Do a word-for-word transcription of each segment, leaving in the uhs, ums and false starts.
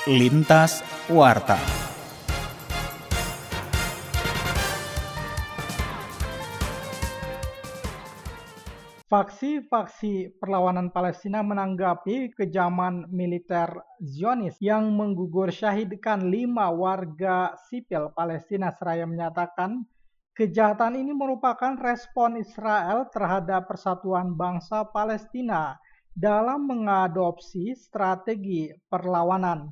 Lintas Warta. Faksi-faksi perlawanan Palestina menanggapi kejaman militer Zionis yang menggugur syahidkan lima warga sipil Palestina seraya menyatakan kejahatan ini merupakan respon Israel terhadap persatuan bangsa Palestina dalam mengadopsi strategi perlawanan.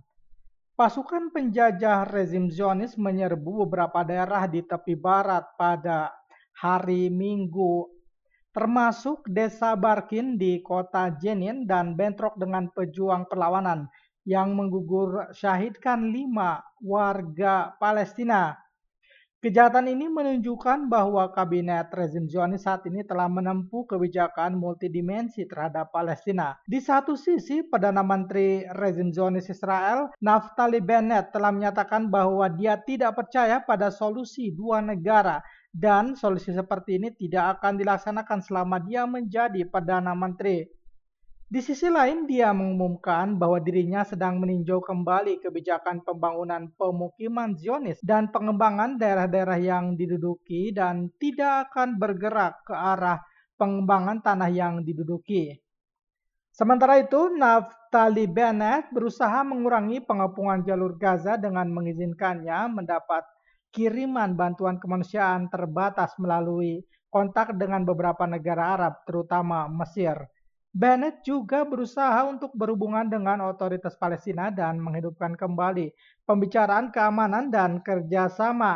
Pasukan penjajah rezim Zionis menyerbu beberapa daerah di tepi barat pada hari Minggu, termasuk desa Barkin di kota Jenin, dan bentrok dengan pejuang perlawanan yang menggugur syahidkan lima warga Palestina. Kejahatan ini menunjukkan bahwa kabinet rezim Zionis saat ini telah menempuh kebijakan multidimensi terhadap Palestina. Di satu sisi, Perdana Menteri rezim Zionis Israel, Naftali Bennett, telah menyatakan bahwa dia tidak percaya pada solusi dua negara dan solusi seperti ini tidak akan dilaksanakan selama dia menjadi Perdana Menteri. Di sisi lain, dia mengumumkan bahwa dirinya sedang meninjau kembali kebijakan pembangunan pemukiman Zionis dan pengembangan daerah-daerah yang diduduki dan tidak akan bergerak ke arah pengembangan tanah yang diduduki. Sementara itu, Naftali Bennett berusaha mengurangi pengepungan jalur Gaza dengan mengizinkannya mendapat kiriman bantuan kemanusiaan terbatas melalui kontak dengan beberapa negara Arab, terutama Mesir. Bennett juga berusaha untuk berhubungan dengan otoritas Palestina dan menghidupkan kembali pembicaraan keamanan dan kerjasama.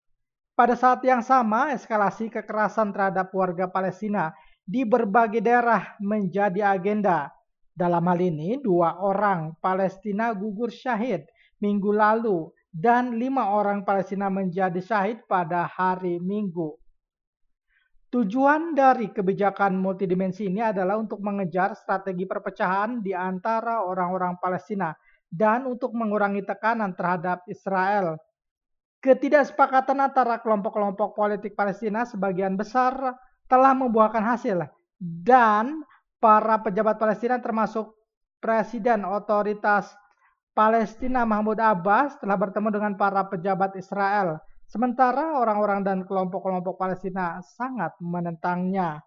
Pada saat yang sama, eskalasi kekerasan terhadap warga Palestina di berbagai daerah menjadi agenda. Dalam hal ini, dua orang Palestina gugur syahid minggu lalu dan lima orang Palestina menjadi syahid pada hari Minggu. Tujuan dari kebijakan multidimensi ini adalah untuk mengejar strategi perpecahan di antara orang-orang Palestina dan untuk mengurangi tekanan terhadap Israel. Ketidaksepakatan antara kelompok-kelompok politik Palestina sebagian besar telah membuahkan hasil, dan para pejabat Palestina termasuk Presiden Otoritas Palestina Mahmud Abbas telah bertemu dengan para pejabat Israel. Sementara orang-orang dan kelompok-kelompok Palestina sangat menentangnya.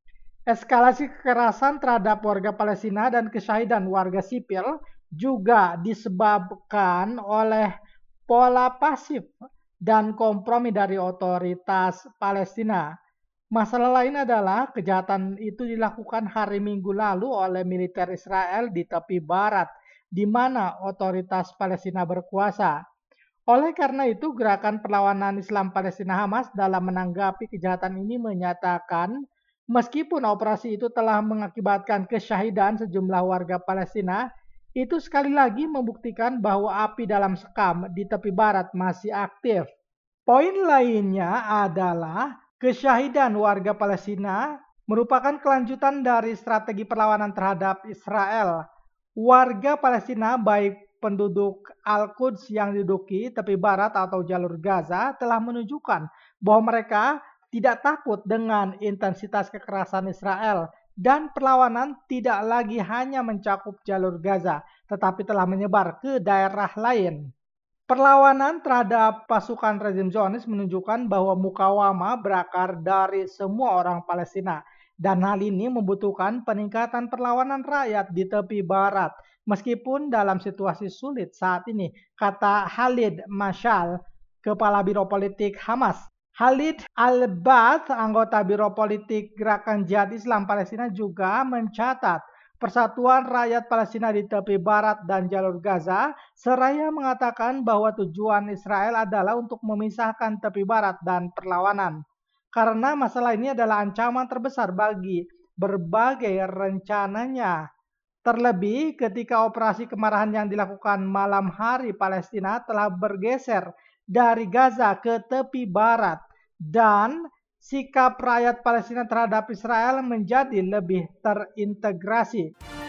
Eskalasi kekerasan terhadap warga Palestina dan kesyahidan warga sipil juga disebabkan oleh pola pasif dan kompromi dari otoritas Palestina. Masalah lain adalah kejahatan itu dilakukan hari Minggu lalu oleh militer Israel di tepi barat, di mana otoritas Palestina berkuasa. Oleh karena itu, Gerakan Perlawanan Islam Palestina Hamas dalam menanggapi kejahatan ini menyatakan meskipun operasi itu telah mengakibatkan kesyahidan sejumlah warga Palestina, itu sekali lagi membuktikan bahwa api dalam sekam di tepi barat masih aktif. Poin lainnya adalah kesyahidan warga Palestina merupakan kelanjutan dari strategi perlawanan terhadap Israel. Warga Palestina, baik penduduk Al-Quds yang diduduki tepi barat atau jalur Gaza, telah menunjukkan bahwa mereka tidak takut dengan intensitas kekerasan Israel dan perlawanan tidak lagi hanya mencakup jalur Gaza, tetapi telah menyebar ke daerah lain. Perlawanan terhadap pasukan rezim Zionis menunjukkan bahwa mukawamah berakar dari semua orang Palestina, dan hal ini membutuhkan peningkatan perlawanan rakyat di tepi barat. Meskipun dalam situasi sulit saat ini, kata Khalid Mashal, Kepala Biro Politik Hamas. Khalid Al-Bath, anggota Biro Politik Gerakan Jihad Islam Palestina, juga mencatat persatuan rakyat Palestina di tepi barat dan jalur Gaza, seraya mengatakan bahwa tujuan Israel adalah untuk memisahkan tepi barat dan perlawanan. Karena masalah ini adalah ancaman terbesar bagi berbagai rencananya. Terlebih ketika operasi kemarahan yang dilakukan malam hari Palestina telah bergeser dari Gaza ke tepi barat, dan sikap rakyat Palestina terhadap Israel menjadi lebih terintegrasi.